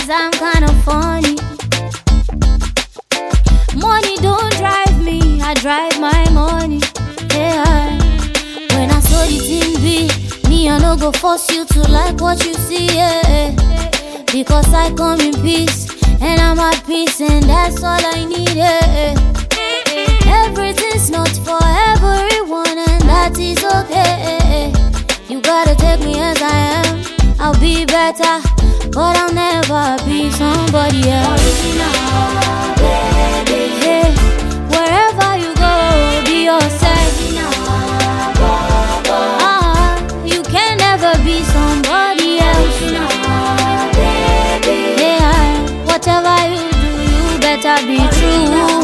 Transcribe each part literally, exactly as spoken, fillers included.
cause I'm kinda funny. Money don't drive me, I drive my money. Yeah. When I saw the thing be, me I no go force you to like what you see. Yeah. Because I come in peace, and I'm at peace, and that's all I need. Yeah. Everything's not for everyone, and that is okay. You gotta take me as I am. I'll be better, but I'll never be somebody else. Original, baby. Hey, wherever you go, be yourself. Uh, you can never be somebody else. Yeah, whatever you do, you better be true.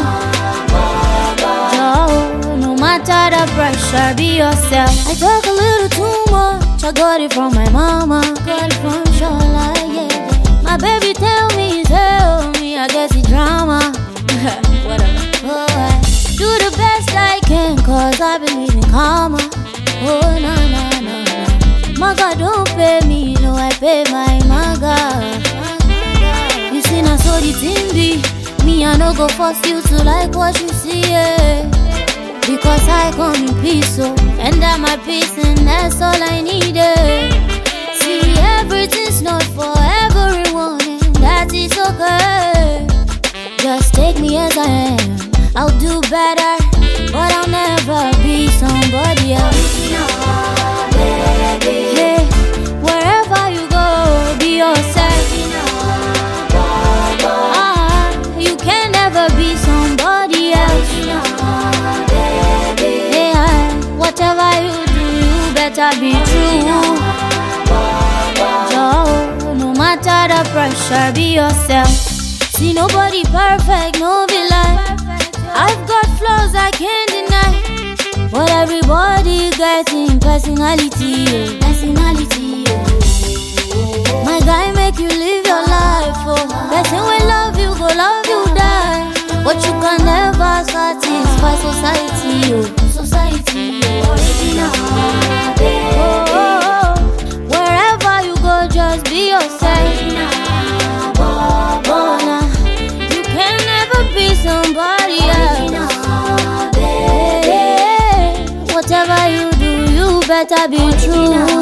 Joe, no matter the pressure, be yourself. I talk a little too much, I got it from my mama, got it from Shola, yeah. My baby tell me, tell me, I guess it's drama. Whatever. Oh, I do the best I can, cause I believe in karma. Oh, no, no, no, no. My God don't pay me, no, I pay my maga. You see, now so the thing be, me I no go force you to like what you see, yeah. Because I come in peace, so, and I'm at peace, and that's all I needed. See, everything's not for everyone, and that is okay. Just take me as I am, I'll do better, but I'll never be somebody else. Hey, wherever you go, be yourself. Uh, you can never be somebody else. Yeah, whatever you do, you better be true. Joe, no matter the pressure, be yourself. See, nobody perfect, no villain. I've got flaws I can't deny, but everybody getting personality, oh. Personality, oh. My guy make you live your life, oh. Person will love you, go love you, die. But you can never satisfy society, oh. Society, oh. Original, oh, oh, oh. Wherever you go, just be yourself. Oh, nah. You can never be somebody else. Hey, whatever you do, you better be true.